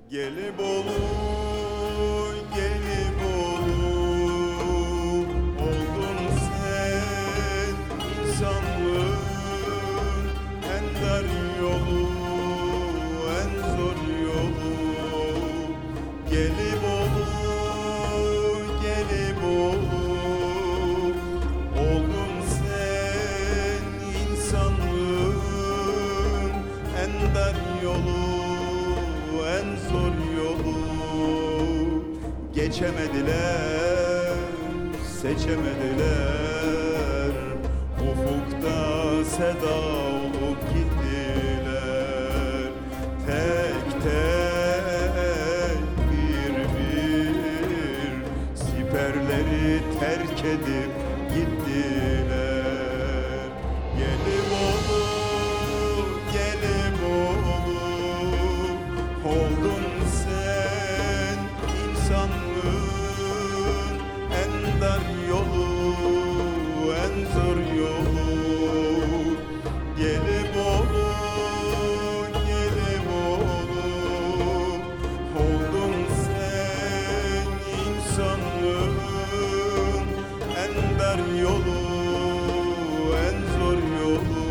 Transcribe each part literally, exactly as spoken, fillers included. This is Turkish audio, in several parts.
Gelibolu, Gelibolu, oldun sen insanlığın en dar yolu, en zor yolu. Gelibolu, Gelibolu, oldun sen insanlığın en dar yolu, en zor yolu. Geçemediler, seçemediler, ufukta seda olup gittiler. Tek tek bir bir siperleri terk edip gittiler. Gelibolu, Gelibolu, oldun sen insanlığın en dar yolu, en zor yolu. Gelibolu, Gelibolu, oldun sen insanlığın en dar yolu, en zor yolu.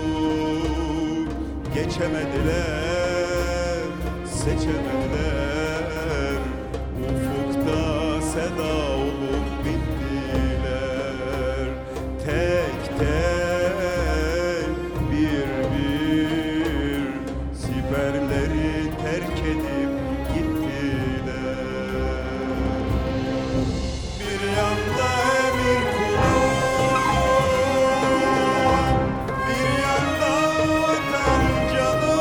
Geçemediler, seçemediler, ufukta seda olup bittiler. Tek tek bir bir siperleri terk edip gittiler. Bir yanda emir kulu, bir yanda vatan canı.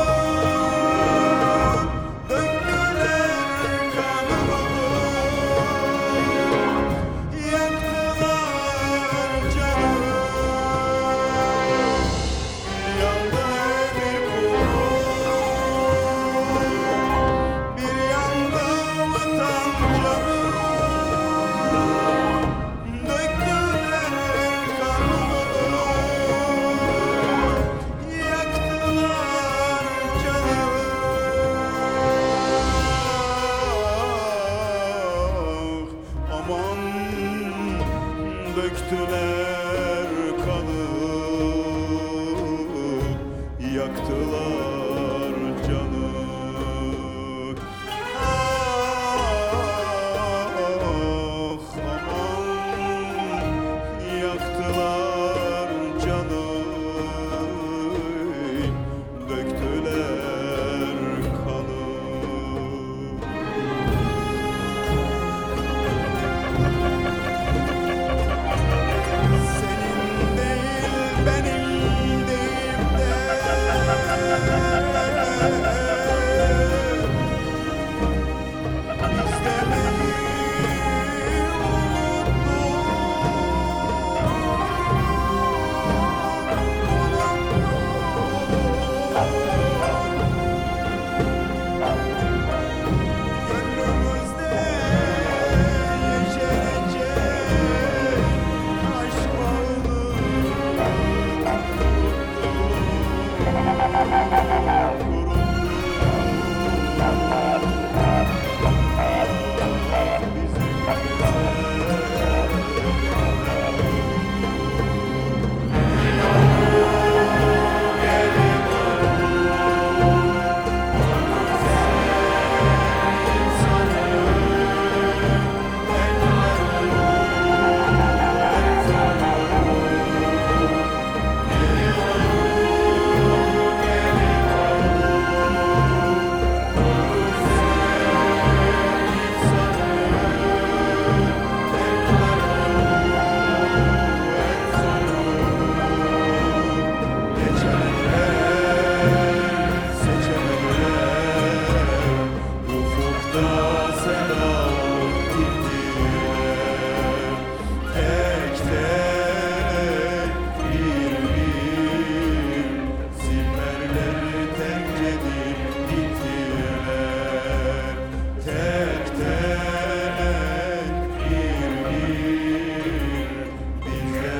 Döktüler kanı, yaktılar canı. Ah aman, yaktılar canı, döktüler kanı.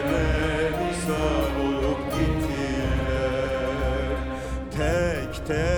Tek